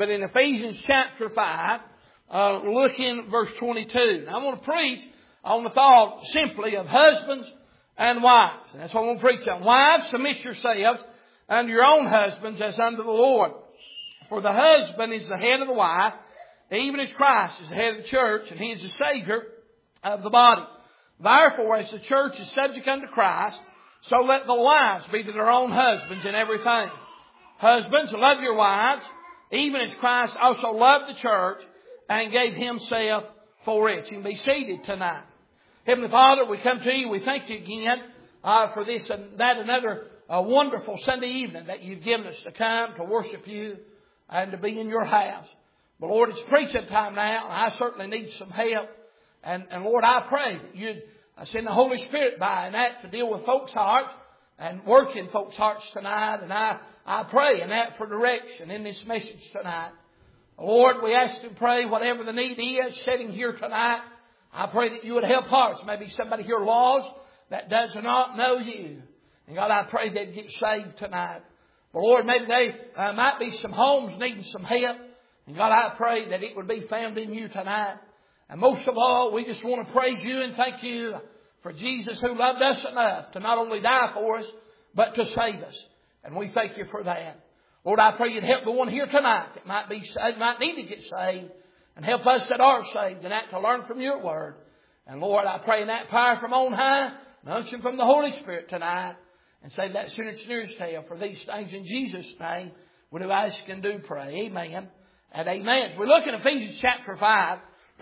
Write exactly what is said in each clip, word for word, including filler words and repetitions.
but in Ephesians chapter five, uh, looking at verse twenty-two. Now, I want to preach on the thought simply of husbands and wives. And that's what I want to preach on. Wives, submit yourselves unto your own husbands as unto the Lord. For the husband is the head of the wife, even as Christ is the head of the church, and He is the Savior of the body. Therefore, as the church is subject unto Christ, so let the wives be to their own husbands in everything. Husbands, love your wives, even as Christ also loved the church and gave Himself for it. You can be seated tonight. Heavenly Father, we come to You. We thank You again uh, for this and that another uh, wonderful Sunday evening that You've given us to come to worship You and to be in Your house. But Lord, it's preaching time now, and I certainly need some help. And, and Lord, I pray that You'd send the Holy Spirit by and that to deal with folks' hearts and work in folks' hearts tonight. And I, I pray and that for direction in this message tonight. Lord, we ask and pray whatever the need is sitting here tonight. I pray that You would help hearts. Maybe somebody here lost that does not know You. And God, I pray they'd get saved tonight. But Lord, maybe they uh, might be some homes needing some help. And God, I pray that it would be found in You tonight. And most of all, we just want to praise You and thank You for Jesus who loved us enough to not only die for us, but to save us. And we thank You for that. Lord, I pray You'd help the one here tonight that might be saved, might need to get saved. And help us that are saved and that to learn from Your Word. And Lord, I pray in that power from on high, and unction from the Holy Spirit tonight. And say that soon it's nearest tale for these things in Jesus' name. We do ask and do pray. Amen and amen. We look at Ephesians chapter five.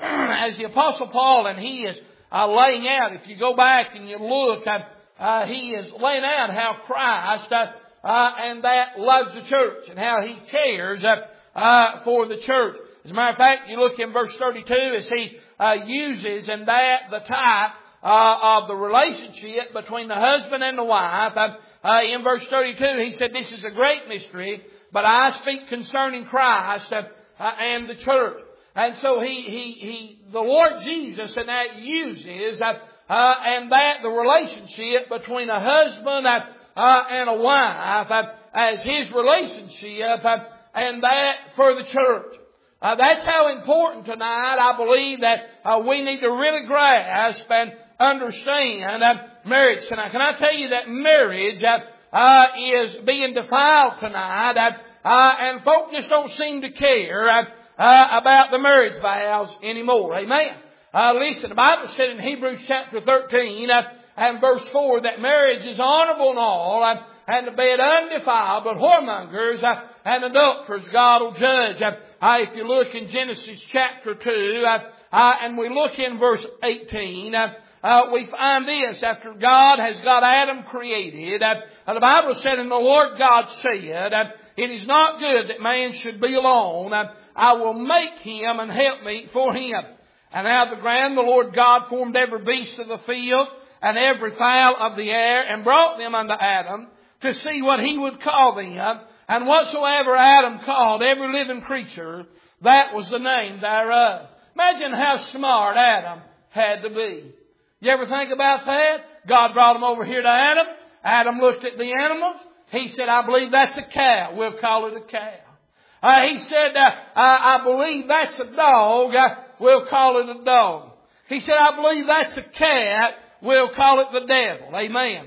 As the Apostle Paul, and he is uh, laying out, if you go back and you look, uh, uh, he is laying out how Christ uh, uh, and that loves the church and how He cares uh, uh, for the church. As a matter of fact, you look in verse thirty-two as he uh, uses in that the type uh, of the relationship between the husband and the wife. Uh, uh, in verse thirty-two, he said, "This is a great mystery, but I speak concerning Christ uh, uh, and the church." And so he, he, he, the Lord Jesus, and that uses, uh, uh, and that the relationship between a husband uh, uh, and a wife uh, as His relationship, uh, and that for the church. Uh, that's how important tonight I believe that uh, we need to really grasp and understand uh, marriage tonight. Can I tell you that marriage uh, uh, is being defiled tonight, uh, uh, and folk just don't seem to care uh, Uh, about the marriage vows anymore. Amen. Uh, listen, the Bible said in Hebrews chapter thirteen uh, and verse four that marriage is honorable and all, uh, and the bed undefiled, but whoremongers uh, and adulterers God will judge. Uh, uh, if you look in Genesis chapter two uh, uh, and we look in verse eighteen, uh, uh, we find this: after God has got Adam created, uh, uh, the Bible said, "And the Lord God said, uh, it is not good that man should be alone. Uh, I will make him an helpmeet for him. And out of the ground the Lord God formed every beast of the field and every fowl of the air, and brought them unto Adam to see what he would call them. And whatsoever Adam called every living creature, that was the name thereof." Imagine how smart Adam had to be. You ever think about that? God brought him over here to Adam. Adam looked at the animals. He said, "I believe that's a cow. We'll call it a cow." Uh, he said, uh, I, I believe that's a dog. Uh, we'll call it a dog. He said, "I believe that's a cat. We'll call it the devil." Amen.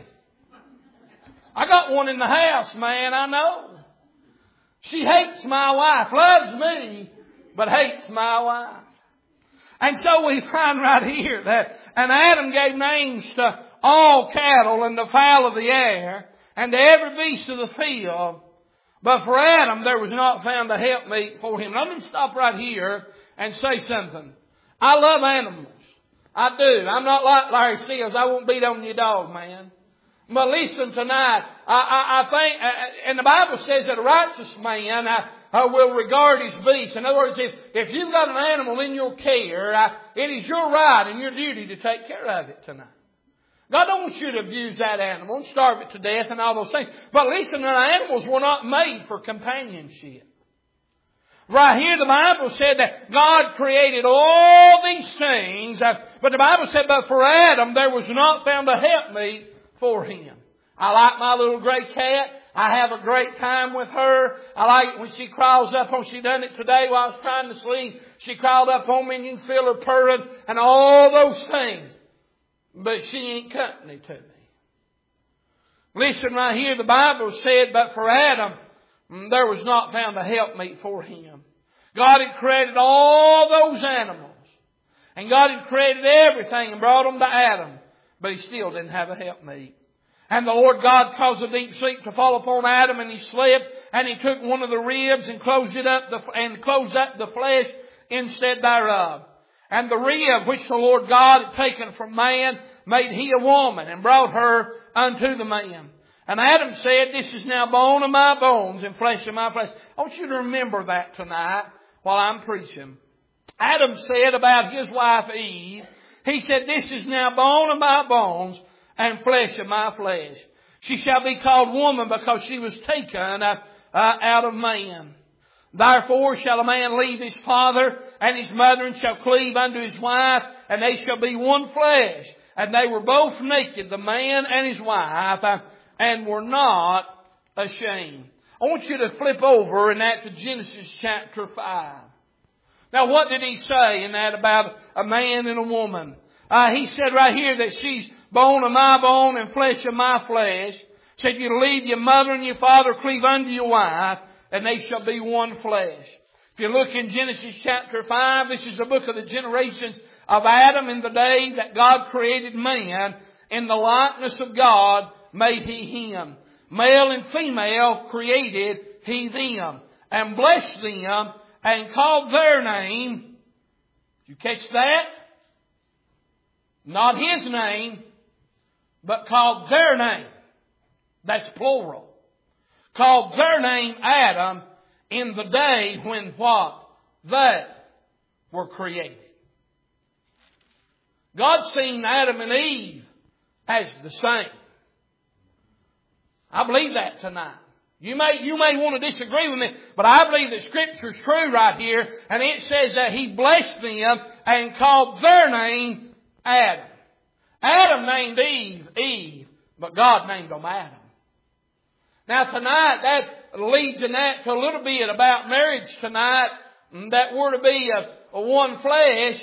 I got one in the house, man, I know. She hates my wife, loves me, but hates my wife. And so we find right here that, and Adam gave names to all cattle and the fowl of the air and to every beast of the field. But for Adam, there was not found a helpmeet for him. Let me stop right here and say something. I love animals. I do. I'm not like Larry Seals. I won't beat on your dog, man. But listen tonight. I, I, I think, uh, and the Bible says that a righteous man uh, uh, will regard his beast. In other words, if, if you've got an animal in your care, uh, it is your right and your duty to take care of it tonight. God don't want you to abuse that animal and starve it to death and all those things. But listen, the animals were not made for companionship. Right here the Bible said that God created all these things. But the Bible said, but for Adam there was not found a helpmeet for him. I like my little gray cat. I have a great time with her. I like when she crawls up on, she done it today while I was trying to sleep. She crawled up on me and you can feel her purring and all those things. But she ain't company to me. Listen right here, the Bible said, but for Adam, there was not found a helpmeet for him. God had created all those animals. And God had created everything and brought them to Adam. But He still didn't have a helpmeet. And the Lord God caused a deep sleep to fall upon Adam, and he slept. And He took one of the ribs and closed it up the, and closed up the flesh instead thereof. And the rib which the Lord God had taken from man made He a woman and brought her unto the man. And Adam said, this is now bone of my bones and flesh of my flesh. I want you to remember that tonight while I'm preaching. Adam said about his wife Eve, he said, this is now bone of my bones and flesh of my flesh. She shall be called woman because she was taken uh, uh, out of man. Therefore shall a man leave his father and his mother and shall cleave unto his wife, and they shall be one flesh. And they were both naked, the man and his wife, uh, and were not ashamed. I want you to flip over in that to Genesis chapter five. Now what did He say in that about a man and a woman? Uh, he said right here that she's bone of my bone and flesh of my flesh. Said you leave your mother and your father, cleave unto your wife, and they shall be one flesh. If you look in Genesis chapter five, this is the book of the generations of Adam. In the day that God created man, in the likeness of God made He him. Male and female created He them, and blessed them, and called their name. Did you catch that? Not His name, but called their name. That's plural. Called their name Adam in the day when what? They were created. God seen Adam and Eve as the same. I believe that tonight. You may, you may want to disagree with me, but I believe that Scripture is true right here. And it says that He blessed them and called their name Adam. Adam named Eve, Eve, but God named them Adam. Now tonight, that leads in that to a little bit about marriage tonight. That we're to be a, a one flesh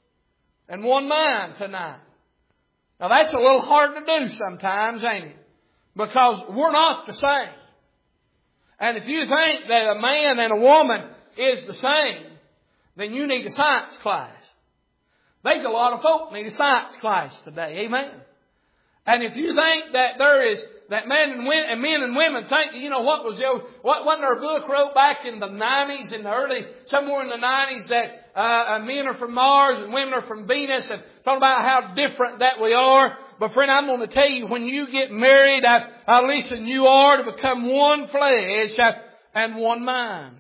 and one mind tonight. Now that's a little hard to do sometimes, ain't it? Because we're not the same. And if you think that a man and a woman is the same, then you need a science class. There's a lot of folk need a science class today. Amen. And if you think that there is, that men and women, and men and women think, you know, what was the, what, wasn't there a book wrote back in the nineties, in the early, somewhere in the nineties, that uh, men are from Mars and women are from Venus, and talking about how different that we are. But friend, I'm going to tell you, when you get married, I, I listen, you are to become one flesh uh, and one mind.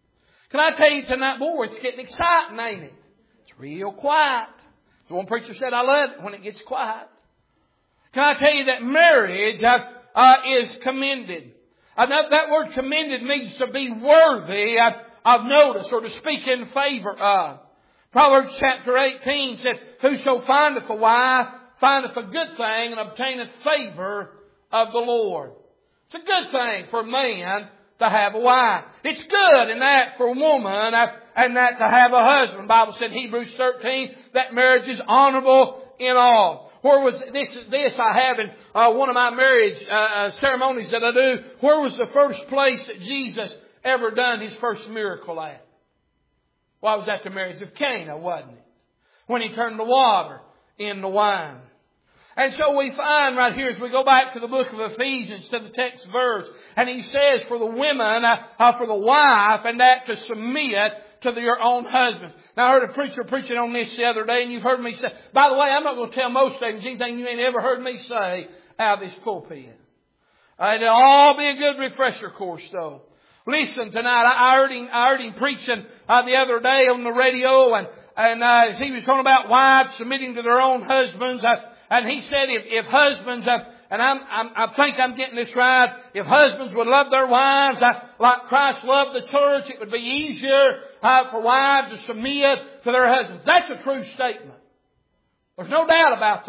Can I tell you tonight, boy, it's getting exciting, ain't it? It's real quiet. One preacher said, I love it when it gets quiet. Can I tell you that marriage uh, uh, is commended? Uh, that, that word commended means to be worthy uh, of notice or to speak in favor of. Proverbs chapter eighteen said, whoso findeth a wife findeth a good thing and obtaineth favor of the Lord. It's a good thing for a man to have a wife. It's good in that for a woman uh, and that to have a husband. The Bible said in Hebrews thirteen that marriage is honorable in all. Where was this? This I have in uh, one of my marriage uh, uh, ceremonies that I do. Where was the first place that Jesus ever done His first miracle at? Well, it was at the marriage of Cana, wasn't it? When He turned the water into wine. And so we find right here as we go back to the book of Ephesians to the text verse, and he says for the women, uh, uh, for the wife, and that to submit to your own husband. Now I heard a preacher preaching on this the other day, and you've heard me say, by the way, I'm not going to tell most of you anything you ain't ever heard me say out of this pulpit. Uh, it'll all be a good refresher course though. Listen, tonight, I heard him, I heard him preaching uh, the other day on the radio, and, and uh, he was talking about wives submitting to their own husbands. Uh, and he said if, if husbands, uh, and I'm, I'm, I think I'm getting this right, if husbands would love their wives uh, like Christ loved the church, it would be easier uh, for wives to submit to their husbands. That's a true statement. There's no doubt about that.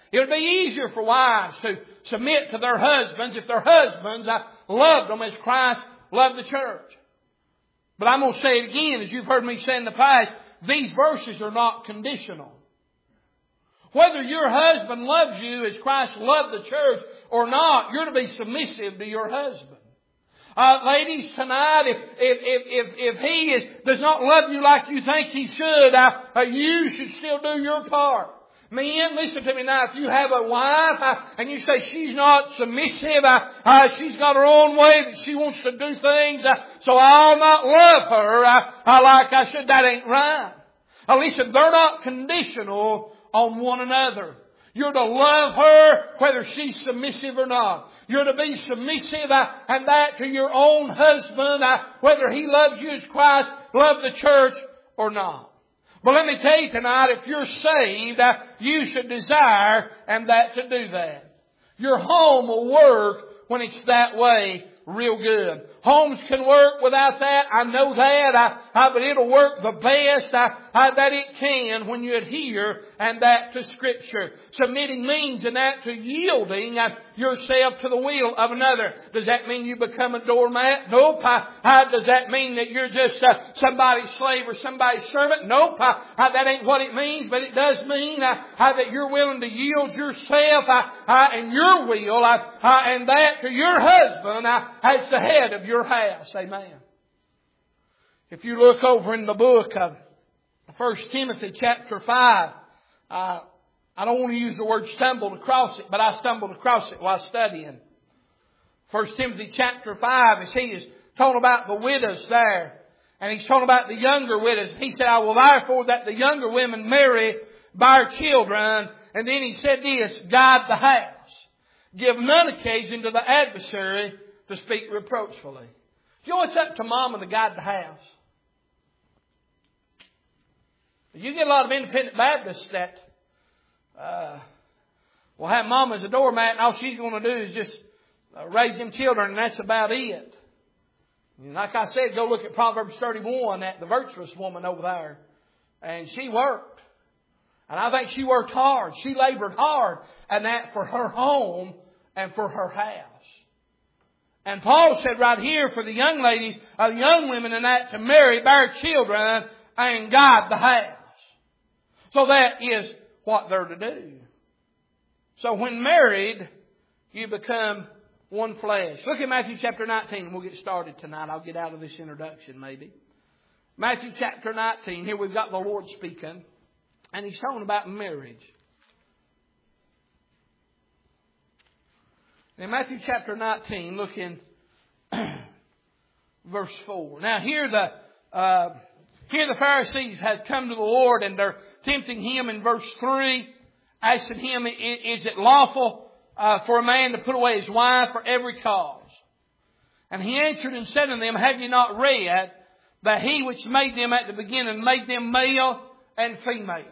It would be easier for wives to submit to their husbands if their husbands uh, loved them as Christ loved the church. But I'm going to say it again, as you've heard me say in the past, these verses are not conditional. Whether your husband loves you as Christ loved the church or not, you're to be submissive to your husband. Uh, ladies, tonight, if, if, if, if, if he is, does not love you like you think he should, uh, uh, you should still do your part. Men, listen to me now. If you have a wife uh, and you say she's not submissive, uh, uh, she's got her own way that she wants to do things, uh, so I'll not love her uh, uh, like I should, that ain't right. Uh, listen, they're not conditional on one another. You're to love her whether she's submissive or not. You're to be submissive uh, and that to your own husband uh, whether he loves you as Christ loved the church or not. But let me tell you tonight, if you're saved, uh, you should desire and that to do that. Your home will work when it's that way real good. Homes can work without that. I know that. I, I, but it'll work the best I, I, that it can when you adhere and that to Scripture. Submitting means in that to yielding uh, yourself to the will of another. Does that mean you become a doormat? Nope. I, I, does that mean that you're just uh, somebody's slave or somebody's servant? Nope. I, I, that ain't what it means. But it does mean uh, I, that you're willing to yield yourself uh, uh, and your will uh, uh, and that to your husband uh, as the head of your house. Amen. If you look over in the book of First Timothy chapter five, uh, I don't want to use the word stumbled across it, but I stumbled across it while studying. First Timothy chapter five, as he is talking about the widows there, and he's talking about the younger widows. He said, I will therefore that the younger women marry, bear children, and then he said this, guide the house. Give none occasion to the adversary to speak reproachfully. You know, it's up to mama to guide the house. You get a lot of independent Baptists that uh, will have mama as a doormat and all she's going to do is just uh, raise them children and that's about it. And like I said, go look at Proverbs thirty-one, at the virtuous woman over there. And she worked. And I think she worked hard. She labored hard and that for her home and for her house. And Paul said right here for the young ladies, uh, the young women and that to marry, bear children, and guide the house. So that is what they're to do. So when married, you become one flesh. Look at Matthew chapter nineteen and we'll get started tonight. I'll get out of this introduction maybe. Matthew chapter nineteen, here we've got the Lord speaking. And He's talking about marriage. In Matthew chapter nineteen, look in verse four. Now here the uh, here the Pharisees had come to the Lord and they're tempting Him in verse three, asking Him, is it lawful uh, for a man to put away his wife for every cause? And He answered and said unto them, have you not read that He which made them at the beginning made them male and female?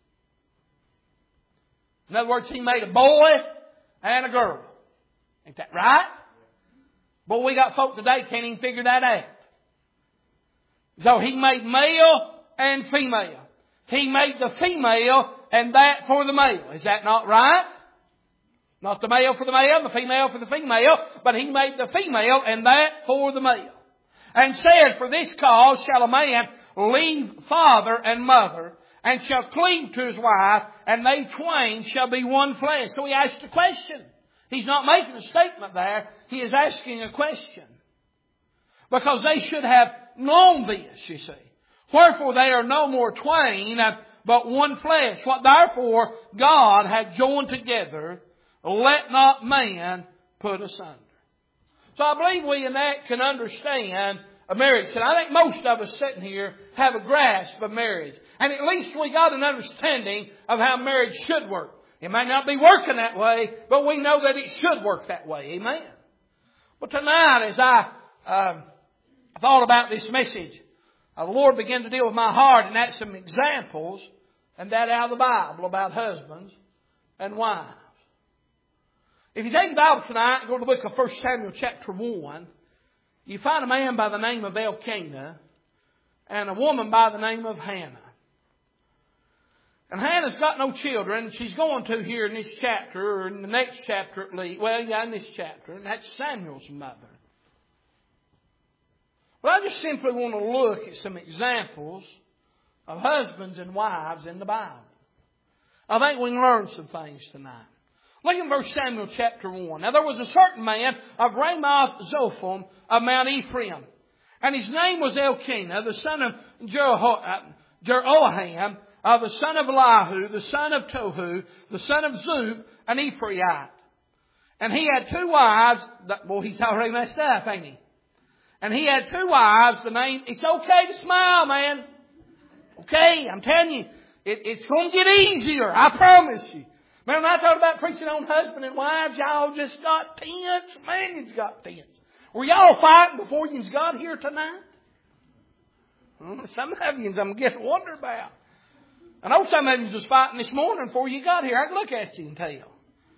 In other words, He made a boy and a girl. Ain't that right? But we got folk today can't even figure that out. So He made male and female. He made the female and that for the male. Is that not right? Not the male for the male, the female for the female, but He made the female and that for the male. And said, for this cause shall a man leave father and mother, and shall cleave to his wife, and they twain shall be one flesh. So He asked a question. He's not making a statement there. He is asking a question. Because they should have known this, you see. Wherefore they are no more twain, but one flesh. What therefore God hath joined together, let not man put asunder. So I believe we in that can understand a marriage. And I think most of us sitting here have a grasp of marriage. And at least we got an understanding of how marriage should work. It may not be working that way, but we know that it should work that way. Amen. But tonight, as I uh, thought about this message, uh, the Lord began to deal with my heart, and that's some examples, and that out of the Bible about husbands and wives. If you take the Bible tonight and go to the book of First Samuel chapter one, you find a man by the name of Elkanah and a woman by the name of Hannah. And Hannah's got no children. She's going to here in this chapter, or in the next chapter at least. Well, yeah, in this chapter. And that's Samuel's mother. But I just simply want to look at some examples of husbands and wives in the Bible. I think we can learn some things tonight. Look in First Samuel chapter one. Now there was a certain man of Ramoth Zophim of Mount Ephraim. And his name was Elkanah, the son of Jeroham, Jeroham uh, the son of Elihu, the son of Tohu, the son of Zub, an Ephraite. And he had two wives. That, boy, he's already messed up, ain't he? And he had two wives. The name, it's okay to smile, man. Okay, I'm telling you, it, it's going to get easier. I promise you. Man, when I talked about preaching on husband and wives, y'all just got tense. Man, you's got tense. Were y'all fighting before you got here tonight? Some of you I'm getting wonder about. I know some of you was fighting this morning before you got here. I can look at you and tell.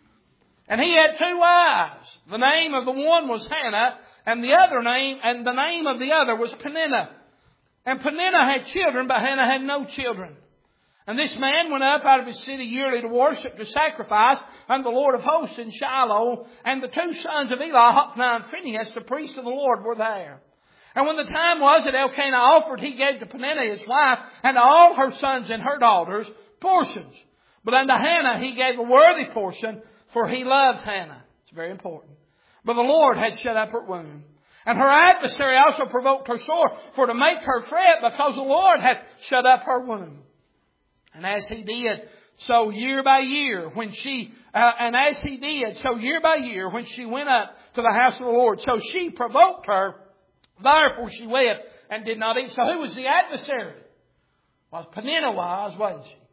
And he had two wives. The name of the one was Hannah, and the other name, and the name of the other was Peninnah. And Peninnah had children, but Hannah had no children. And this man went up out of his city yearly to worship, to sacrifice unto the Lord of hosts in Shiloh. And the two sons of Eli, Hophni and Phinehas, the priests of the Lord, were there. And when the time was that Elkanah offered, he gave to Peninnah his wife and to all her sons and her daughters portions. But unto Hannah he gave a worthy portion, for he loved Hannah. It's very important. But the Lord had shut up her womb. And her adversary also provoked her sore, for to make her fret, because the Lord had shut up her womb. And as he did, so year by year, when she, uh, and as he did, so year by year, when she went up to the house of the Lord. So she provoked her, therefore she wept and did not eat. So who was the adversary? Well, Peninnah was, wasn't she?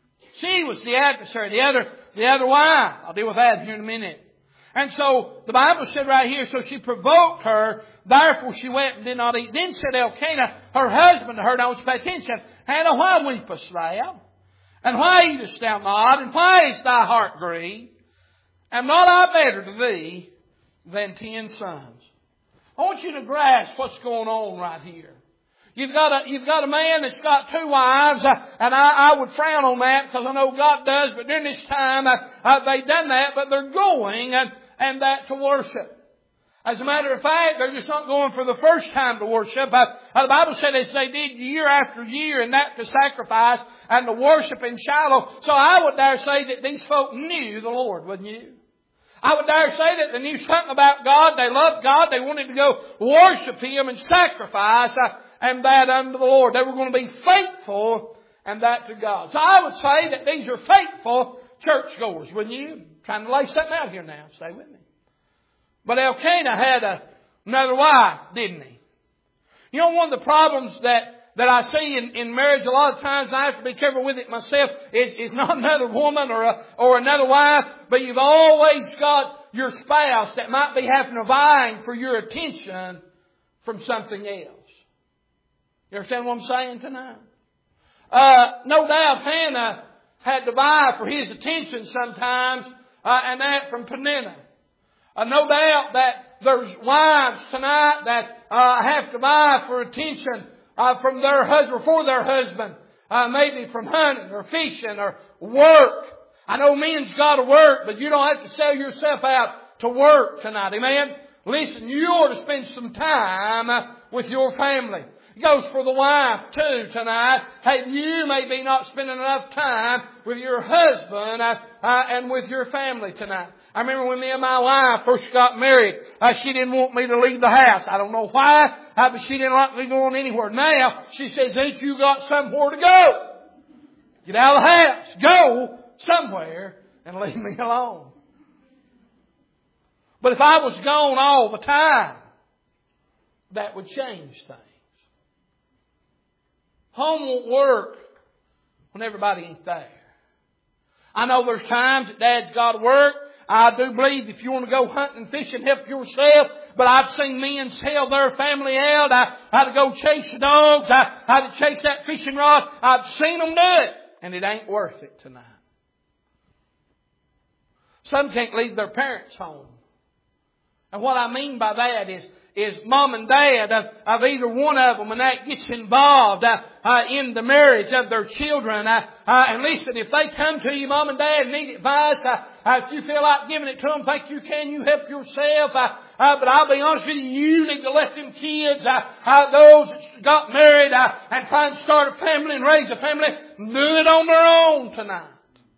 She was the adversary, the other, the other wife. I'll deal with that here in a minute. And so the Bible said right here, so she provoked her, therefore she wept and did not eat. Then said Elkanah, her husband, to her, now pay attention, Hannah, why weepest thou? And why eatest thou not? And why is thy heart grieved? Am not I better to thee than ten sons? I want you to grasp what's going on right here. You've got a, you've got a man that's got two wives, uh, and I, I would frown on that because I know God does, but during this time, uh, uh, they've done that, but they're going and, and that to worship. As a matter of fact, they're just not going for the first time to worship. Uh, the Bible said as they did year after year, and that to sacrifice and to worship in Shiloh. So I would dare say that these folk knew the Lord, wouldn't you? I would dare say that they knew something about God. They loved God. They wanted to go worship Him and sacrifice uh, and that unto the Lord. They were going to be faithful and that to God. So I would say that these are faithful churchgoers, wouldn't you? I'm trying to lay something out here now. Stay with me. But Elkanah had a, another wife, didn't he? You know, one of the problems that, that I see in, in marriage a lot of times, and I have to be careful with it myself, is, is not another woman or a, or another wife, but you've always got your spouse that might be having a vying for your attention from something else. You understand what I'm saying tonight? Uh, no doubt Hannah had to vie for his attention sometimes, uh, and that from Peninnah. Uh, no doubt that there's wives tonight that uh, have to vie for attention uh, from their husband, for their husband. Uh, maybe from hunting or fishing or work. I know men's got to work, but you don't have to sell yourself out to work tonight. Amen? Listen, you ought to spend some time uh, with your family. It goes for the wife too tonight. Hey, you may be not spending enough time with your husband uh, uh, and with your family tonight. I remember when me and my wife first got married, uh, she didn't want me to leave the house. I don't know why, uh, but she didn't like me going anywhere. Now, she says, ain't you got somewhere to go? Get out of the house. Go somewhere and leave me alone. But if I was gone all the time, that would change things. Home won't work when everybody ain't there. I know there's times that Dad's got to work. I do believe if you want to go hunting and fishing, help yourself. But I've seen men sell their family out. I, I had to go chase the dogs. I, I had to chase that fishing rod. I've seen them do it. And it ain't worth it tonight. Some can't leave their parents home. And what I mean by that is, is mom and dad of, of either one of them, and that gets involved uh, uh, in the marriage of their children. Uh, uh, and listen, if they come to you, mom and dad, and need advice, uh, uh, if you feel like giving it to them, think you can, you help yourself. Uh, uh, but I'll be honest with you, you need to let them kids, uh, uh, those that got married uh, and try and start a family and raise a family, do it on their own tonight.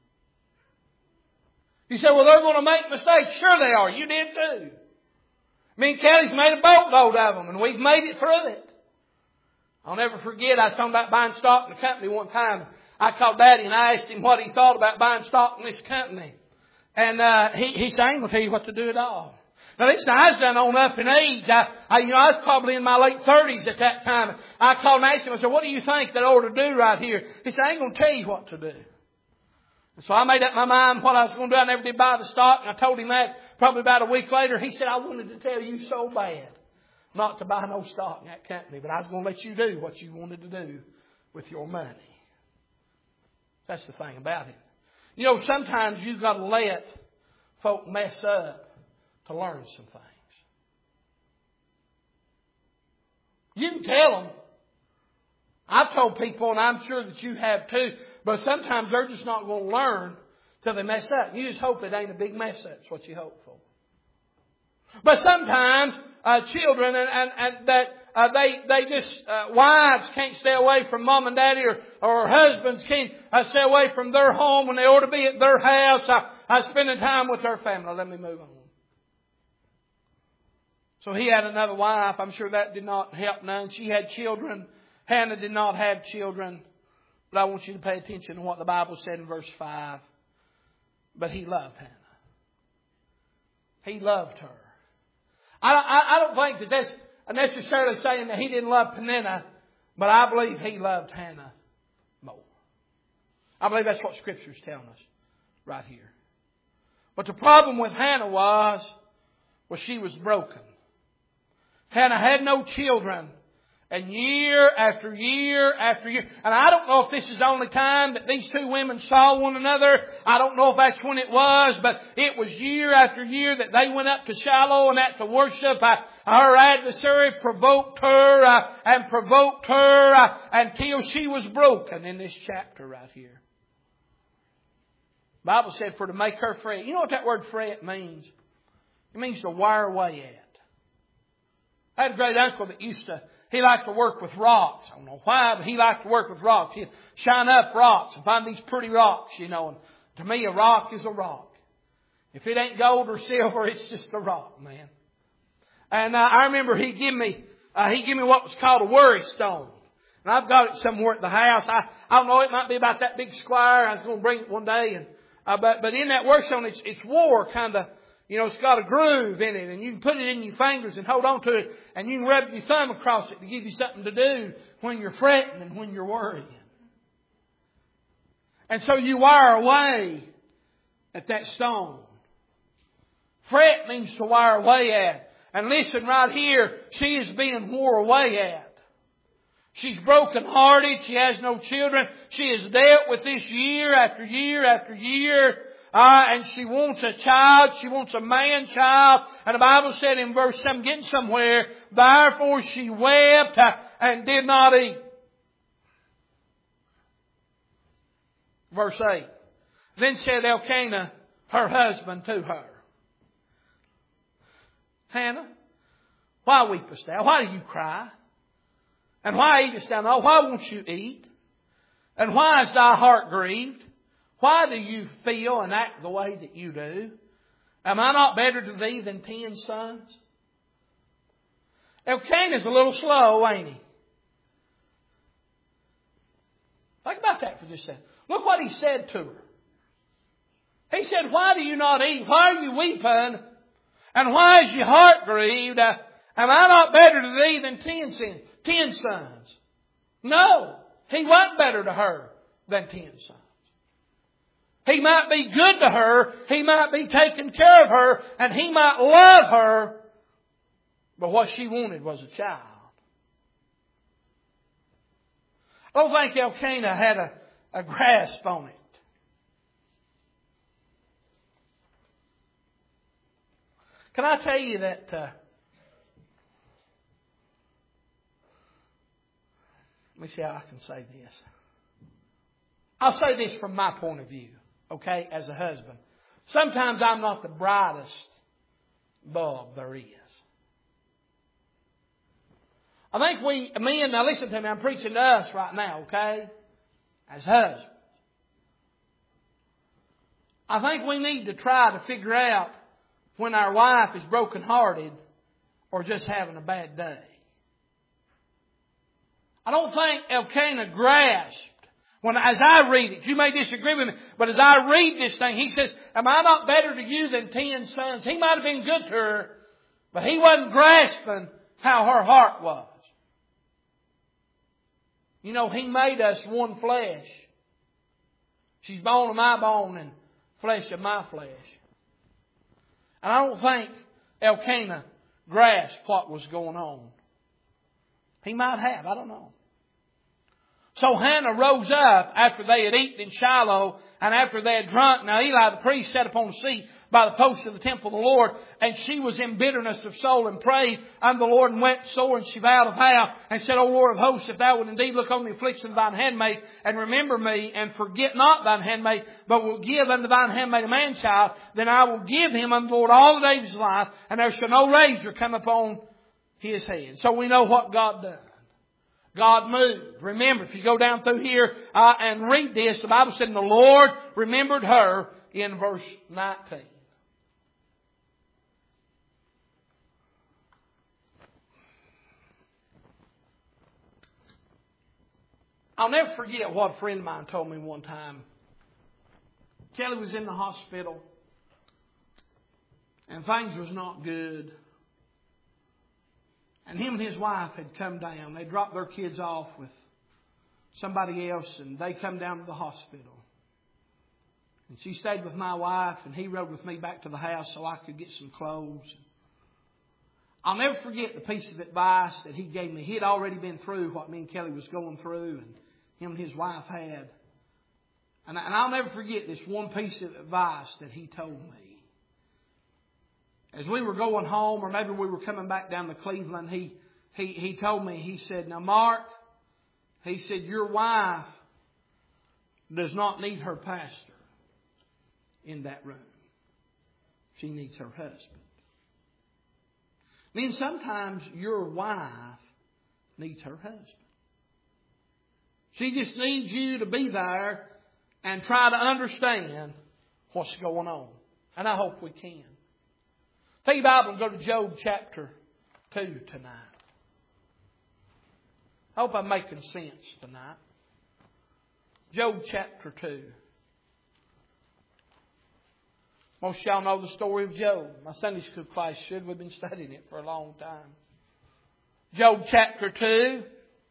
You say, well, they're going to make mistakes. Sure they are. You did too. Me and Kelly's made a boatload of them, and we've made it through it. I'll never forget, I was talking about buying stock in the company one time. I called Daddy and I asked him what he thought about buying stock in this company. And uh, he, he said, I ain't going to tell you what to do at all. Now listen, I was done on up in age. I, I, you know, I was probably in my late thirties at that time. I called and asked him, I said, what do you think that I ought to do right here? He said, I ain't going to tell you what to do. So I made up my mind what I was going to do. I never did buy the stock, and I told him that probably about a week later. He said, I wanted to tell you so bad not to buy no stock in that company, but I was going to let you do what you wanted to do with your money. That's the thing about it. You know, sometimes you've got to let folk mess up to learn some things. You can tell them. I've told people, and I'm sure that you have too, but sometimes they're just not going to learn till they mess up. You just hope it ain't a big mess up. That's what you hope for. But sometimes uh, children and, and, and that uh, they they just uh, wives can't stay away from mom and daddy, or or husbands can't uh, stay away from their home when they ought to be at their house. I, I spending time with their family. Let me move on. So he had another wife. I'm sure that did not help none. She had children. Hannah did not have children. But I want you to pay attention to what the Bible said in verse five. But he loved Hannah. He loved her. I, I, I don't think that that's necessarily saying that he didn't love Peninnah, but I believe he loved Hannah more. I believe that's what Scripture is telling us right here. But the problem with Hannah was, was she was broken. Hannah had no children. And year after year after year. And I don't know if this is the only time that these two women saw one another. I don't know if that's when it was. But it was year after year that they went up to Shiloh and at the worship. Uh, her adversary provoked her uh, and provoked her uh, until she was broken in this chapter right here. The Bible said for to make her fret. You know what that word fret means? It means to wire away at. I had a great uncle that used to He liked to work with rocks. I don't know why, but he liked to work with rocks. He'd shine up rocks and find these pretty rocks, you know. And to me, a rock is a rock. If it ain't gold or silver, it's just a rock, man. And uh, I remember he give me, uh, he give me what was called a worry stone. And I've got it somewhere at the house. I, I don't know, it might be about that big square. I was going to bring it one day. And uh, but but in that worry stone, it's, it's wore kind of. You know, it's got a groove in it, and you can put it in your fingers and hold on to it, and you can rub your thumb across it to give you something to do when you're fretting and when you're worrying. And so you wire away at that stone. Fret means to wire away at. And listen right here, she is being wore away at. She's broken-hearted. She has no children. She has dealt with this year after year after year. Uh, and she wants a child. She wants a man child. And the Bible said in verse, I'm getting somewhere, therefore she wept uh, and did not eat. Verse eight. Then said Elkanah, her husband, to her, Hannah, why weepest thou? Why do you cry? And why eatest thou not? Why won't you eat? And why is thy heart grieved? Why do you feel and act the way that you do? Am I not better to thee than ten sons? Elkanah's a little slow, ain't he? Think about that for just a second. Look what he said to her. He said, why do you not eat? Why are you weeping? And why is your heart grieved? Uh, am I not better to thee than ten sons? Ten sons. No, he wasn't better to her than ten sons. He might be good to her. He might be taking care of her. And he might love her. But what she wanted was a child. I don't think Elkanah had a, a grasp on it. Can I tell you that uh, Let me see how I can say this. I'll say this from my point of view, okay, as a husband. Sometimes I'm not the brightest bulb there is. I think we, men, now listen to me, I'm preaching to us right now, okay, as husbands. I think we need to try to figure out when our wife is brokenhearted or just having a bad day. I don't think Elkanah grasped, when, as I read it, you may disagree with me, but as I read this thing, he says, am I not better to you than ten sons? He might have been good to her, but he wasn't grasping how her heart was. You know, He made us one flesh. She's bone of my bone and flesh of my flesh. And I don't think Elkanah grasped what was going on. He might have, I don't know. So Hannah rose up after they had eaten in Shiloh and after they had drunk. Now Eli the priest sat upon a seat by the post of the temple of the Lord, and she was in bitterness of soul and prayed unto the Lord and wept sore, and she vowed a vow and said, O Lord of hosts, if thou wilt indeed look on the affliction of thine handmaid and remember me and forget not thine handmaid, but will give unto thine handmaid a man-child, then I will give him unto the Lord all the days of his life, and there shall no razor come upon his head. So we know what God done. God moved. Remember, if you go down through here uh, and read this, the Bible said, and the Lord remembered her in verse nineteen. I'll never forget what a friend of mine told me one time. Kelly was in the hospital, and things was not good. And him and his wife had come down. They dropped their kids off with somebody else, and they come down to the hospital. And she stayed with my wife, and he rode with me back to the house so I could get some clothes. I'll never forget the piece of advice that he gave me. He had already been through what me and Kelly was going through, and him and his wife had. And I'll never forget this one piece of advice that he told me. As we were going home, or maybe we were coming back down to Cleveland, he, he, he told me, he said, now Mark, he said, your wife does not need her pastor in that room. She needs her husband. I mean, sometimes your wife needs her husband. She just needs you to be there and try to understand what's going on. And I hope we can. Take your Bible and go to Job chapter two tonight. I hope I'm making sense tonight. Job chapter two. Most of y'all know the story of Job. My Sunday school class should. We've been studying it for a long time. Job chapter two.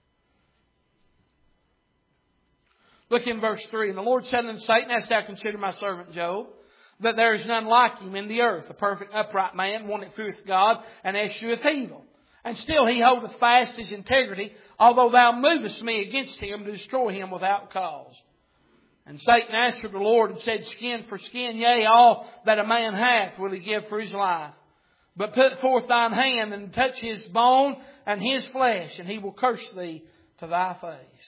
Look in verse three. And the Lord said unto Satan, hast thou considered my servant Job, that there is none like him in the earth, a perfect upright man, one that feareth God, and escheweth evil. And still he holdeth fast his integrity, although thou movest me against him to destroy him without cause. And Satan answered the Lord and said, skin for skin, yea, all that a man hath will he give for his life. But put forth thine hand and touch his bone and his flesh, and he will curse thee to thy face.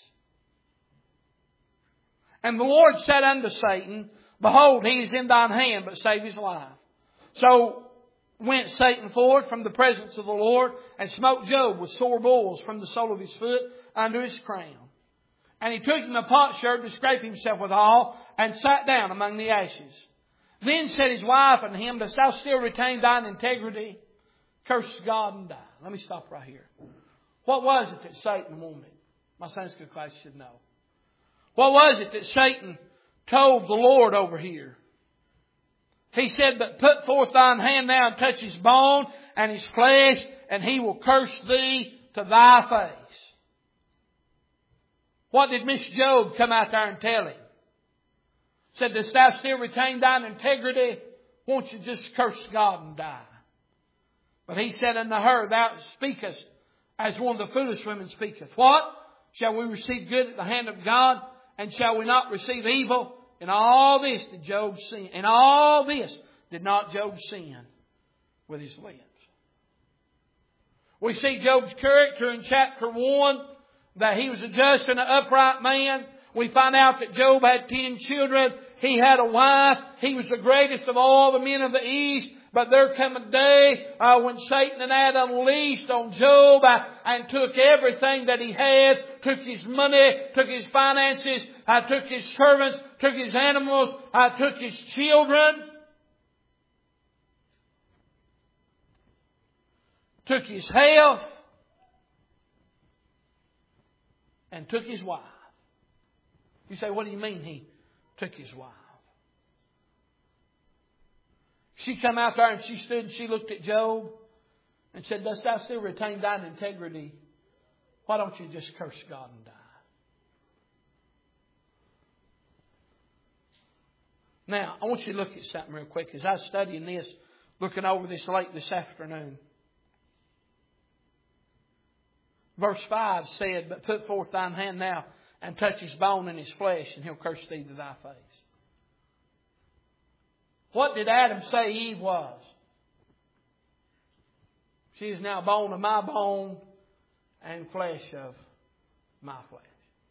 And the Lord said unto Satan, behold, he is in thine hand, but save his life. So went Satan forth from the presence of the Lord, and smote Job with sore boils from the sole of his foot unto his crown. And he took him a potsherd to scrape himself withal, and sat down among the ashes. Then said his wife unto him, dost thou still retain thine integrity? Curse God and die. Let me stop right here. What was it that Satan wanted? My Sunday school class should know. What was it that Satan told the Lord over here? He said, but put forth thine hand now and touch his bone and his flesh, and he will curse thee to thy face. What did Miss Job come out there and tell him? Said, dost thou still retain thine integrity? Won't you just curse God and die? But he said unto her, thou speakest as one of the foolish women speaketh. What? Shall we receive good at the hand of God? And shall we not receive evil? In all this did Job sin. In all this did not Job sin with his lips. We see Job's character in chapter one. that he was a just and an upright man. We find out that Job had ten children. He had a wife. He was the greatest of all the men of the East. But there came a day uh, when Satan and had unleashed on Job uh, and took everything that he had, took his money, took his finances, uh, took his servants, took his animals, uh, took his children, took his health, and took his wife. You say, what do you mean he took his wife? She come out there and she stood and she looked at Job and said, dost thou still retain thine integrity? Why don't you just curse God and die? Now, I want you to look at something real quick. As I was studying this, looking over this late this afternoon. Verse five said, but put forth thine hand now and touch his bone and his flesh, and he'll curse thee to thy face. What did Adam say Eve was? She is now bone of my bone and flesh of my flesh.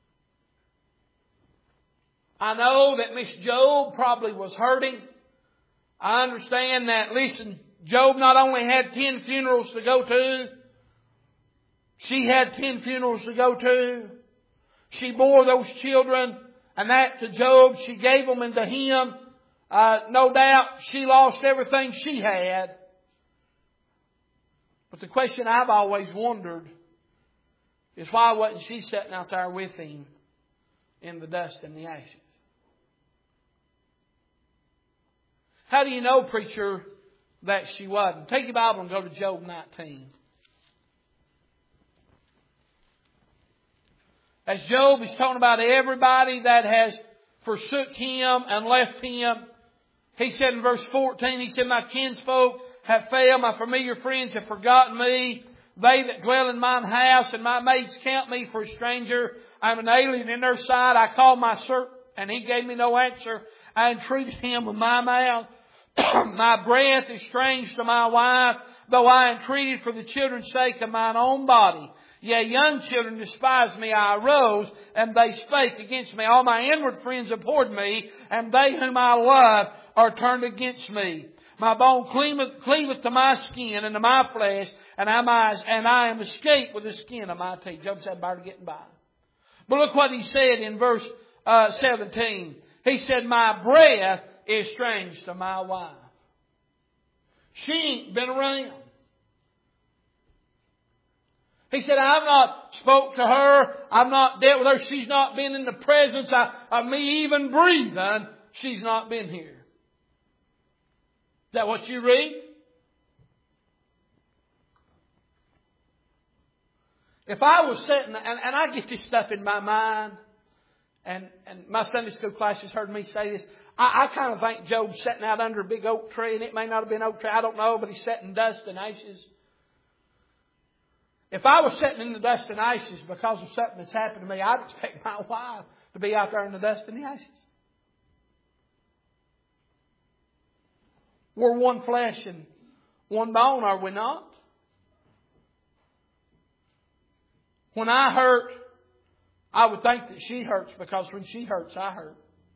I know that Miss Job probably was hurting. I understand that, listen, Job not only had ten funerals to go to, she had ten funerals to go to. She bore those children, and that to Job, she gave them into him. Uh, no doubt she lost everything she had. But the question I've always wondered is why wasn't she sitting out there with him in the dust and the ashes? How do you know, preacher, that she wasn't? Take your Bible and go to Job nineteen. As Job is talking about everybody that has forsook him and left him, he said in verse fourteen, he said, my kinsfolk have failed, my familiar friends have forgotten me. They that dwell in mine house and my maids count me for a stranger. I'm an alien in their sight. I called my servant and he gave me no answer. I entreated him with my mouth. My breath is strange to my wife, though I entreated for the children's sake of mine own body. Yea, young children despised me. I arose, and they spake against me. All my inward friends abhorred me, and they whom I love are turned against me. My bone cleaveth, cleaveth to my skin and to my flesh, and I am, and I am escaped with the skin of my teeth. Job said, better getting by. But look what he said in verse uh, seventeen. He said, my breath is strange to my wife. She ain't been around. He said, I've not spoke to her. I've not dealt with her. She's not been in the presence of, of me even breathing. She's not been here. Is that what you read? If I was sitting, and, and I get this stuff in my mind, and, and my Sunday school class has heard me say this, I, I kind of think Job's sitting out under a big oak tree, and it may not have been an oak tree, I don't know, but he's sitting in dust and ashes. If I was sitting in the dust and ashes because of something that's happened to me, I'd expect my wife to be out there in the dust and the ashes. We're one flesh and one bone, are we not? When I hurt, I would think that she hurts because when she hurts, I hurt.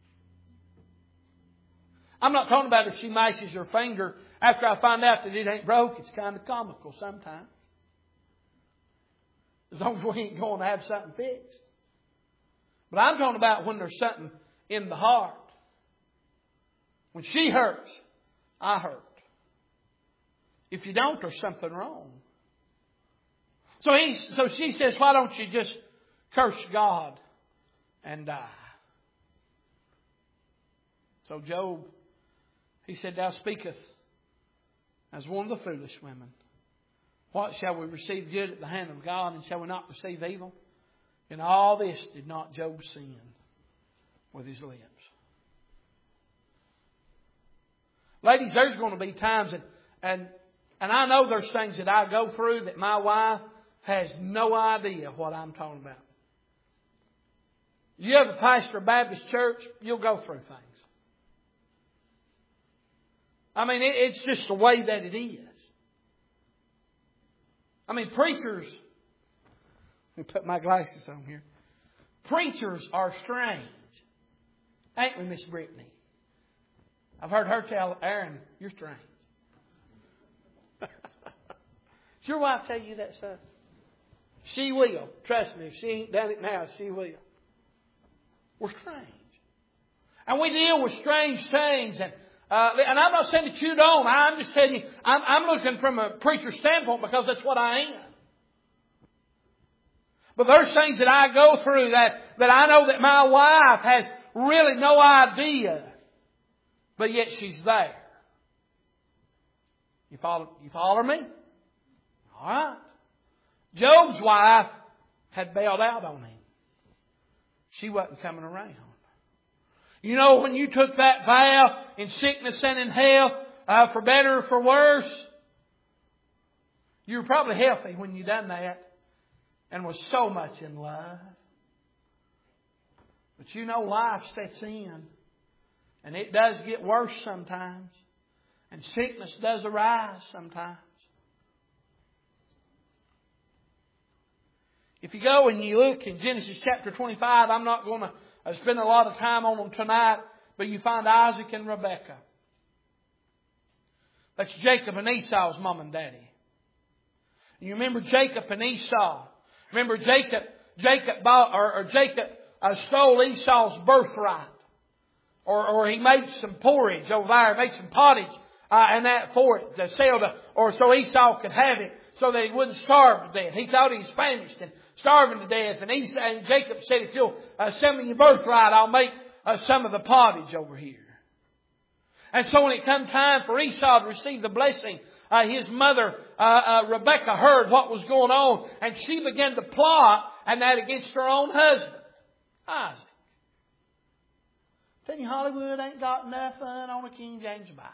I'm not talking about if she mashes her finger after I find out that it ain't broke. It's kind of comical sometimes. As long as we ain't going to have something fixed. But I'm talking about when there's something in the heart. When she hurts, I hurt. If you don't, there's something wrong. So he, so she says, why don't you just curse God and die? So Job, he said, thou speakest as one of the foolish women. What shall we receive good at the hand of God, and shall we not receive evil? In all this did not Job sin with his lips. Ladies, there's going to be times, and, and, and I know there's things that I go through that my wife has no idea what I'm talking about. You ever pastor a Baptist church, you'll go through things. I mean, it, it's just the way that it is. I mean, preachers, Let me put my glasses on here. Preachers are strange. Ain't we, Miss Brittany? I've heard her tell Aaron, you're strange. Does your wife tell you that stuff? She will. Trust me, if she ain't done it now, she will. We're strange. And we deal with strange things. And uh, and I'm not saying that you don't. I'm just telling you, I'm, I'm looking from a preacher's standpoint because that's what I am. But there's things that I go through that, that I know that my wife has really no idea. But yet she's there. You follow, you follow me? All right. Job's wife had bailed out on him. She wasn't coming around. You know, when you took that vow in sickness and in health, uh, for better or for worse, you were probably healthy when you done that and was so much in love. But you know, life sets in and it does get worse sometimes, and sickness does arise sometimes. If you go and you look in Genesis chapter twenty-five, I'm not going to spend a lot of time on them tonight, but you find Isaac and Rebekah. That's Jacob and Esau's mom and daddy. And you remember Jacob and Esau. Remember Jacob, Jacob bought, or, or Jacob uh, stole Esau's birthright. Or, or he made some porridge over there, made some pottage, uh, and that for it to sell to, or so Esau could have it, so that he wouldn't starve to death. He thought he was famished and starving to death. And Esau and Jacob said, if you'll uh, send me your birthright, I'll make uh, some of the pottage over here. And so when it come time for Esau to receive the blessing, uh, his mother, uh, uh, Rebekah, heard what was going on, and she began to plot, and that against her own husband, Isaac. Tell you, Hollywood ain't got nothing on a King James Bible.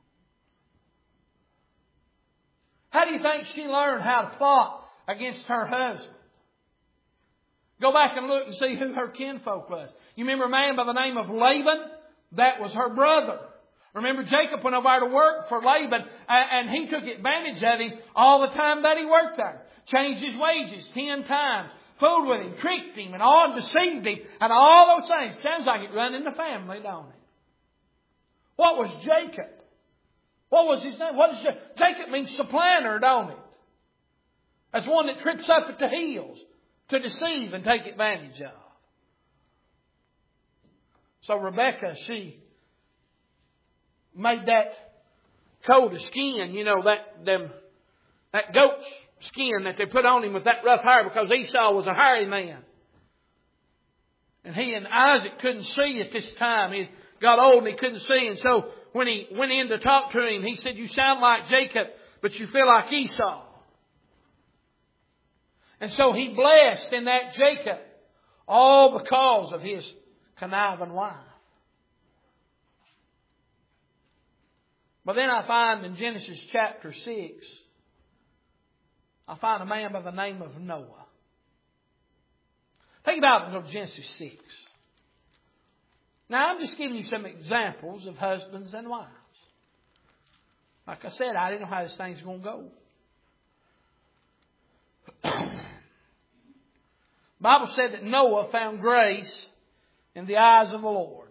How do you think she learned how to plot against her husband? Go back and look and see who her kinfolk was. You remember a man by the name of Laban? That was her brother. Remember Jacob went over to work for Laban, and he took advantage of him all the time that he worked there. Changed his wages ten times. Fooled with him, tricked him, and all deceived him, and all those things. Sounds like it run in the family, don't it? What was Jacob? What was his name? What is Jacob? Jacob means supplanter, don't it? That's one that trips up at the heels to deceive and take advantage of. So Rebekah, she made that coat of skin, you know, that them that goat's skin that they put on him with that rough hair, because Esau was a hairy man. And he and Isaac couldn't see at this time. He got old and he couldn't see. And so when he went in to talk to him, he said, you sound like Jacob, but you feel like Esau. And so he blessed in that Jacob, all because of his conniving wife. But then I find in Genesis chapter six, I find a man by the name of Noah. Think about it in Genesis six. Now I'm just giving you some examples of husbands and wives. Like I said, I didn't know how this thing's going to go. The Bible said that Noah found grace in the eyes of the Lord.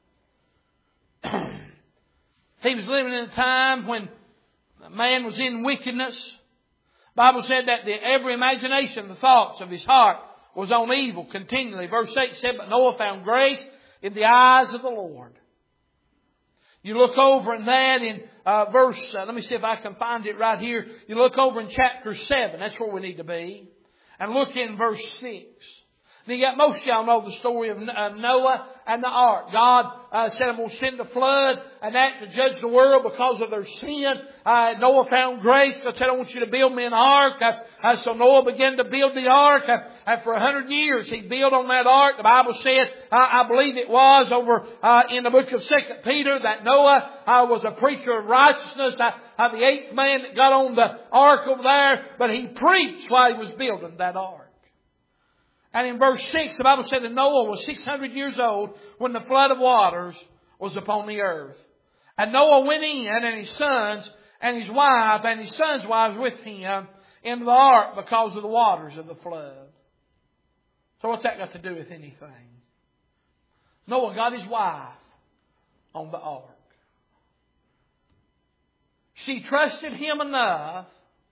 He was living in a time when man was in wickedness. The Bible said that the, every imagination, the thoughts of his heart was on evil continually. Verse eight said, but Noah found grace in the eyes of the Lord. You look over in that in uh, verse, uh, let me see if I can find it right here. You look over in chapter seven. That's where we need to be. And look in verse six. Now, you got, most of y'all know the story of Noah and the ark. God uh, said, I'm going to send a flood and that to judge the world because of their sin. Uh, Noah found grace. God said, I want you to build me an ark. Uh, uh, so Noah began to build the ark. Uh, and for a hundred years he built on that ark. The Bible said, uh, I believe it was over uh, in the book of Second Peter, that Noah uh, was a preacher of righteousness. Uh, uh, the eighth man that got on the ark over there. But he preached while he was building that ark. And in verse six, the Bible said that Noah was six hundred years old when the flood of waters was upon the earth. And Noah went in, and his sons and his wife and his sons' wives with him into the ark because of the waters of the flood. So what's that got to do with anything? Noah got his wife on the ark. She trusted him enough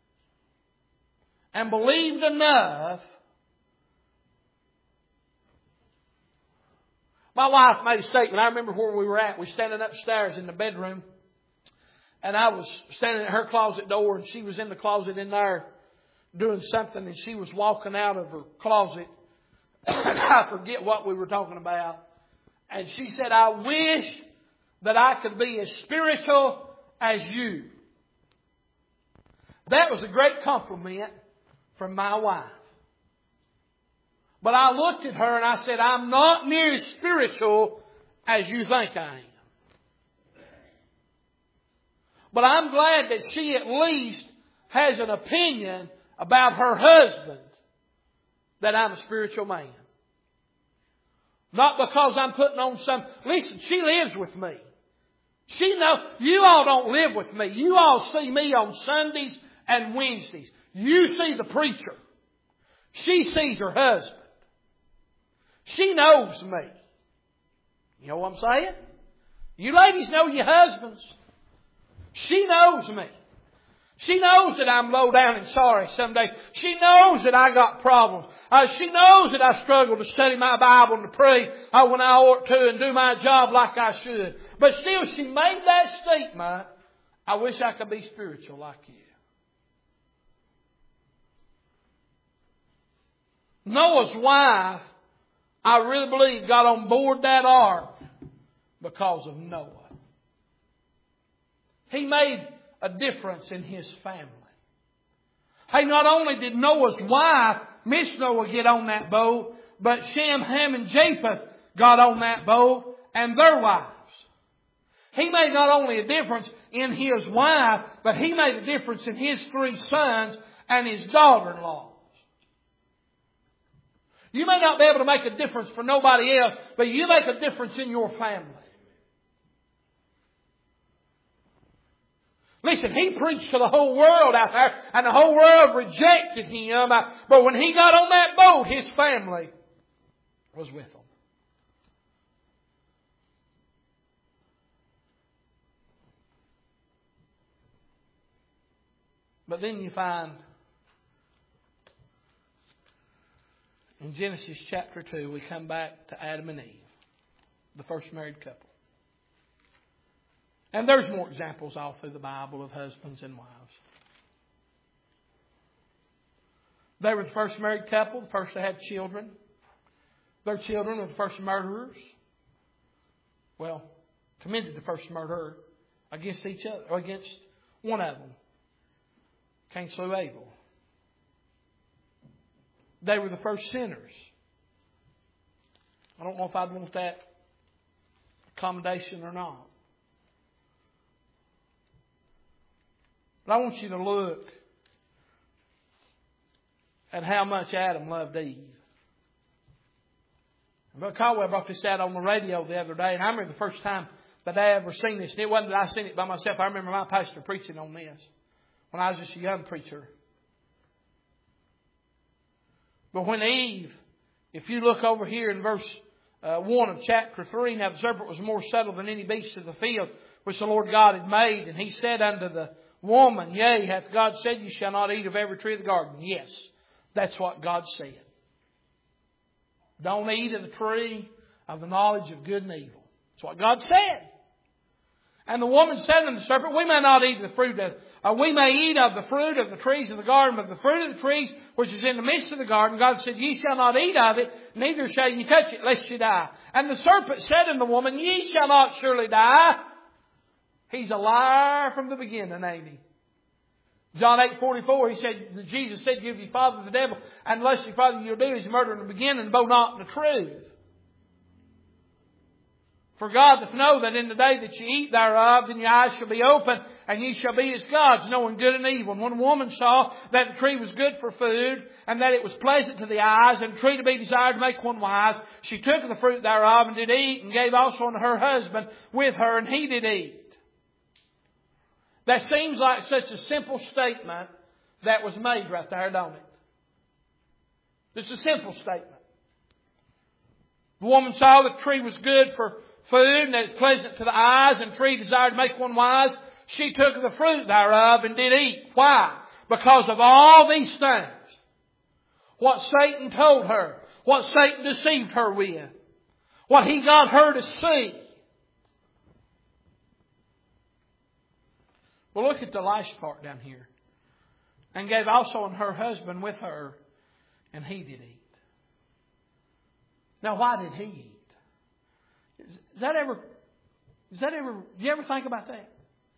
and believed enough. My wife made a statement. I remember where we were at. We were standing upstairs in the bedroom. And I was standing at her closet door, and she was in the closet in there doing something, and she was walking out of her closet. And I forget what we were talking about. And she said, I wish that I could be as spiritual as you. That was a great compliment from my wife. But I looked at her and I said, I'm not near as spiritual as you think I am. But I'm glad that she at least has an opinion about her husband that I'm a spiritual man. Not because I'm putting on some... Listen, she lives with me. She knows... You all don't live with me. You all see me on Sundays and Wednesdays. You see the preacher. She sees her husband. She knows me. You know what I'm saying? You ladies know your husbands. She knows me. She knows that I'm low down and sorry some days. She knows that I got problems. Uh, she knows that I struggle to study my Bible and to pray uh, when I ought to and do my job like I should. But still, she made that statement, I wish I could be spiritual like you. Noah's wife, I really believe, got on board that ark because of Noah. He made a difference in his family. Hey, not only did Noah's wife, Miss Noah, get on that boat, but Shem, Ham, and Japheth got on that boat and their wives. He made not only a difference in his wife, but he made a difference in his three sons and his daughter-in-laws. You may not be able to make a difference for nobody else, but you make a difference in your family. Listen, he preached to the whole world out there, and the whole world rejected him. But when he got on that boat, his family was with him. But then you find in Genesis chapter two, we come back to Adam and Eve, the first married couple. And there's more examples all through the Bible of husbands and wives. They were the first married couple, the first to have children. Their children were the first murderers. Well, committed the first murder against each other, or against one of them. Cain slew Abel. They were the first sinners. I don't know if I'd want that accommodation or not. But I want you to look at how much Adam loved Eve. And Brother Caldwell brought this out on the radio the other day, and I remember the first time that I ever seen this. And it wasn't that I seen it by myself. I remember my pastor preaching on this when I was just a young preacher. But when Eve, if you look over here in verse uh, one of chapter three, now the serpent was more subtle than any beast of the field which the Lord God had made. And he said unto the woman, yea, hath God said, you shall not eat of every tree of the garden? Yes, that's what God said. Don't eat of the tree of the knowledge of good and evil. That's what God said. And the woman said unto the serpent, we may not eat of the fruit of, uh, we may eat of the fruit of the trees of the garden, but the fruit of the trees which is in the midst of the garden, God said, ye shall not eat of it, neither shall ye touch it, lest ye die. And the serpent said unto the woman, ye shall not surely die. He's a liar from the beginning, ain't he? John eight forty-four, he said, Jesus said, give your father the devil, and unless your father you'll do is murder in the beginning, and bow not the truth. For God doth know that in the day that you eat thereof, then your eyes shall be open, and ye shall be as gods, knowing good and evil. And when a woman saw that the tree was good for food, and that it was pleasant to the eyes, and a tree to be desired to make one wise, she took of the fruit thereof, and did eat, and gave also unto her husband with her, and he did eat. That seems like such a simple statement that was made right there, don't it? Just a simple statement. The woman saw that the tree was good for food, and that it's pleasant to the eyes, and the tree desired to make one wise. She took of the fruit thereof and did eat. Why? Because of all these things. What Satan told her. What Satan deceived her with. What he got her to see. Well, look at the last part down here. And gave also unto her husband with her, and he did eat. Now, why did he eat? Is that ever, is that ever, do you ever think about that?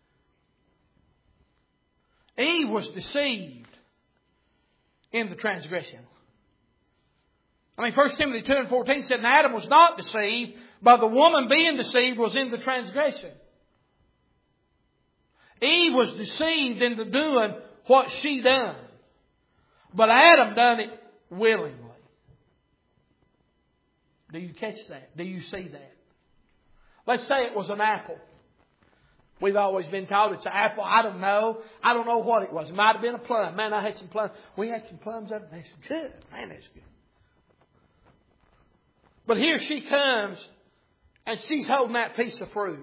Eve was deceived in the transgression. I mean, First Timothy two and fourteen said, and Adam was not deceived, but the woman being deceived was in the transgression. Eve was deceived into doing what she done. But Adam done it willingly. Do you catch that? Do you see that? Let's say it was an apple. We've always been taught it's an apple. I don't know. I don't know what it was. It might have been a plum. Man, I had some plums. We had some plums up there. That's good. Man, that's good. But here she comes and she's holding that piece of fruit.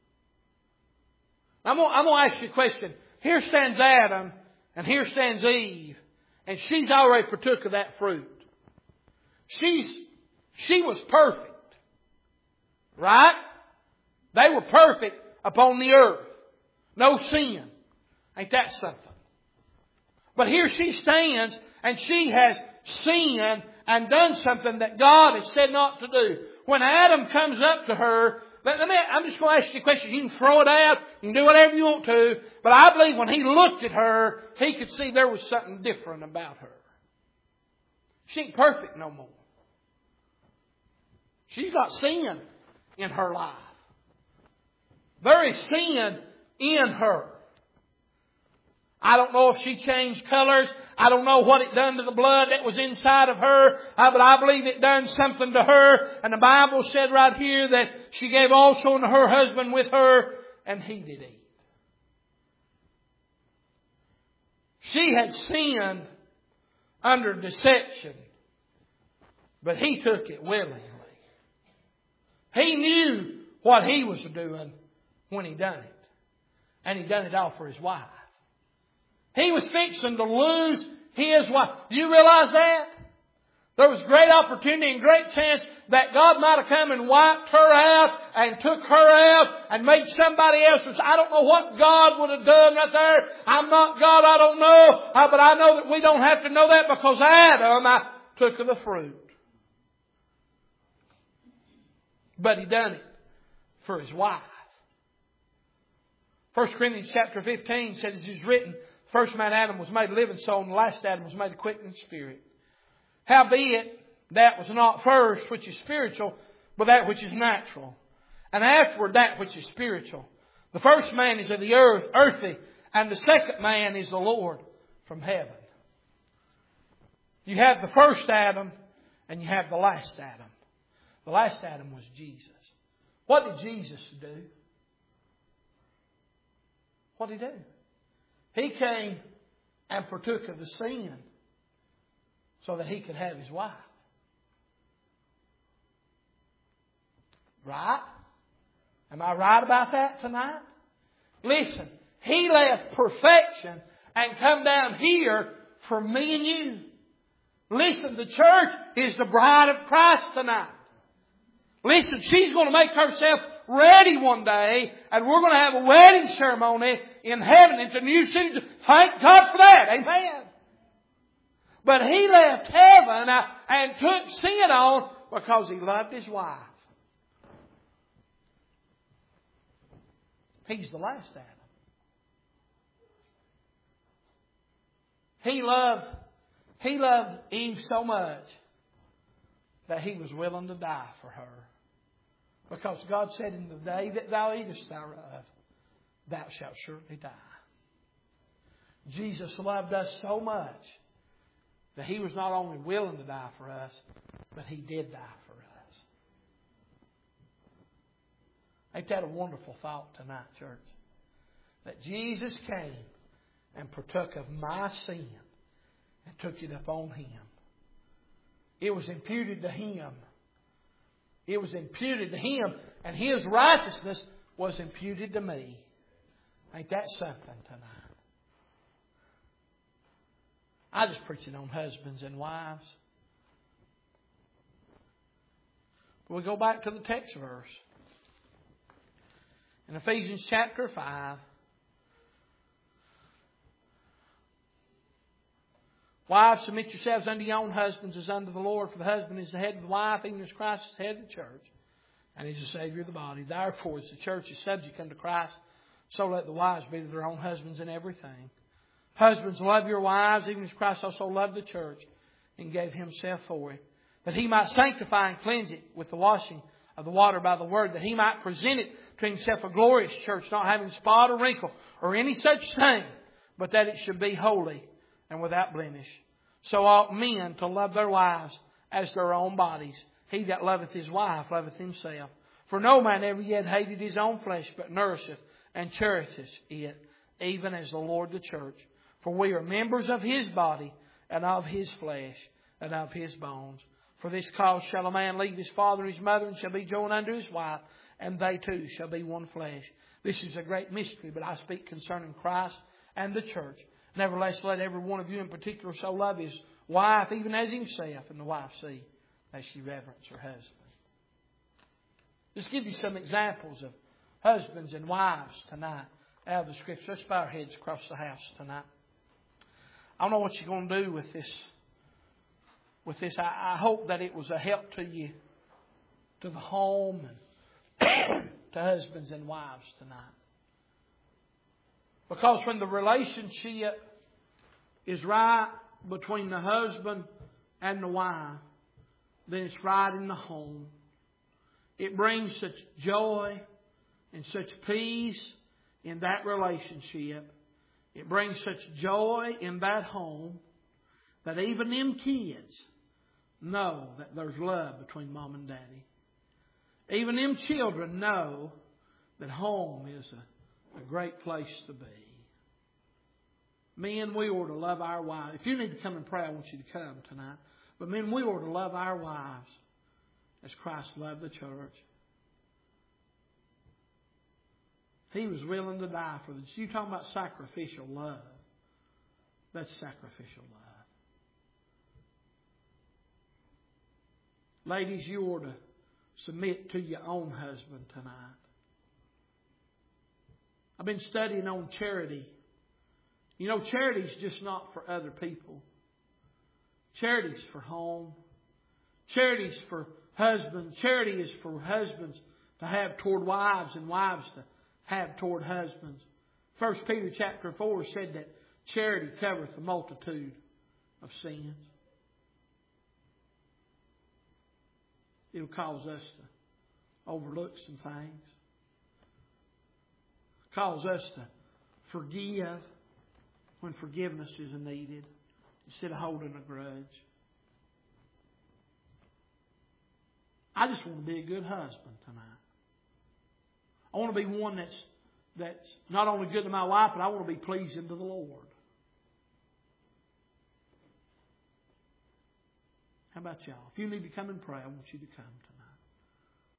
I'm going, I'm going to ask you a question. Here stands Adam and here stands Eve. And she's already partook of that fruit. She's, she was perfect. Right? They were perfect upon the earth. No sin. Ain't that something? But here she stands and she has sinned and done something that God has said not to do. When Adam comes up to her, let me, I'm just going to ask you a question. You can throw it out. You can do whatever you want to. But I believe when he looked at her, he could see there was something different about her. She ain't perfect no more. She's got sin in her life. There is sin in her. I don't know if she changed colors. I don't know what it done to the blood that was inside of her. Uh, but I believe it done something to her. And the Bible said right here that she gave also unto her husband with her, and he did eat. She had sinned under deception, but he took it willingly. He knew what he was doing when he done it. And he done it all for his wife. He was fixing to lose his wife. Do you realize that? There was great opportunity and great chance that God might have come and wiped her out and took her out and made somebody else. I don't know what God would have done right there. I'm not God, I don't know. Uh, but I know that we don't have to know that because Adam I took of the fruit. But he done it for his wife. First Corinthians chapter fifteen says, as is written, first man Adam was made a living soul, and the last Adam was made a quickening spirit. Howbeit, that was not first which is spiritual, but that which is natural. And afterward that which is spiritual. The first man is of the earth, earthy, and the second man is the Lord from heaven. You have the first Adam, and you have the last Adam. The last Adam was Jesus. What did Jesus do? What did he do? He came and partook of the sin so that he could have his wife. Right? Am I right about that tonight? Listen, he left perfection and come down here for me and you. Listen, the church is the bride of Christ tonight. Listen, she's going to make herself ready one day, and we're going to have a wedding ceremony in heaven into New City. Thank God for that. Amen. But he left heaven and took sin on because he loved his wife. He's the last Adam. He loved, he loved Eve so much that he was willing to die for her. Because God said, in the day that thou eatest thereof, thou shalt surely die. Jesus loved us so much that he was not only willing to die for us, but he did die for us. Ain't that a wonderful thought tonight, church? That Jesus came and partook of my sin and took it upon him. It was imputed to him It was imputed to him, and his righteousness was imputed to me. Ain't that something tonight? I just preaching on husbands and wives. But we go back to the text verse. In Ephesians chapter five. Wives, submit yourselves unto your own husbands as unto the Lord. For the husband is the head of the wife, even as Christ is the head of the church. And He's the Savior of the body. Therefore, as the church is subject unto Christ, so let the wives be to their own husbands in everything. Husbands, love your wives, even as Christ also loved the church and gave Himself for it, that He might sanctify and cleanse it with the washing of the water by the word, that He might present it to Himself a glorious church, not having spot or wrinkle or any such thing, but that it should be holy and without blemish. So ought men to love their wives as their own bodies. He that loveth his wife loveth himself. For no man ever yet hated his own flesh, but nourisheth and cherisheth it, even as the Lord the church. For we are members of His body, and of His flesh, and of His bones. For this cause shall a man leave his father and his mother, and shall be joined unto his wife, and they two shall be one flesh. This is a great mystery, but I speak concerning Christ and the church. Nevertheless, let every one of you in particular so love his wife, even as himself, and the wife see that she reverence her husband. Just give you some examples of husbands and wives tonight out of the Scripture. Let's bow our heads across the house tonight. I don't know what you're going to do with this. With this, I, I hope that it was a help to you, to the home, and to husbands and wives tonight. Because when the relationship is right between the husband and the wife, then it's right in the home. It brings such joy and such peace in that relationship. It brings such joy in that home that even them kids know that there's love between mom and daddy. Even them children know that home is a, a great place to be. Men, we ought to love our wives. If you need to come and pray, I want you to come tonight. But men, we ought to love our wives as Christ loved the church. He was willing to die for this. You're talking about sacrificial love. That's sacrificial love. Ladies, you ought to submit to your own husband tonight. I've been studying on charity. You know, charity is just not for other people. Charity is for home. Charity is for husbands. Charity is for husbands to have toward wives, and wives to have toward husbands. First Peter chapter four said that charity covereth a multitude of sins. It'll cause us to overlook some things. Cause us to forgive when forgiveness is needed, instead of holding a grudge. I just want to be a good husband tonight. I want to be one that's that's not only good to my wife, but I want to be pleasing to the Lord. How about y'all? If you need to come and pray, I want you to come tonight.